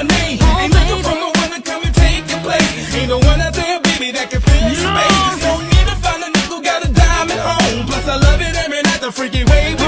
name. Ain't looking for no one to come and take your place. Ain't no one out there, baby, that can fill your space. No need to find a nickel, got a diamond home. Plus I love it every night, the freaky way.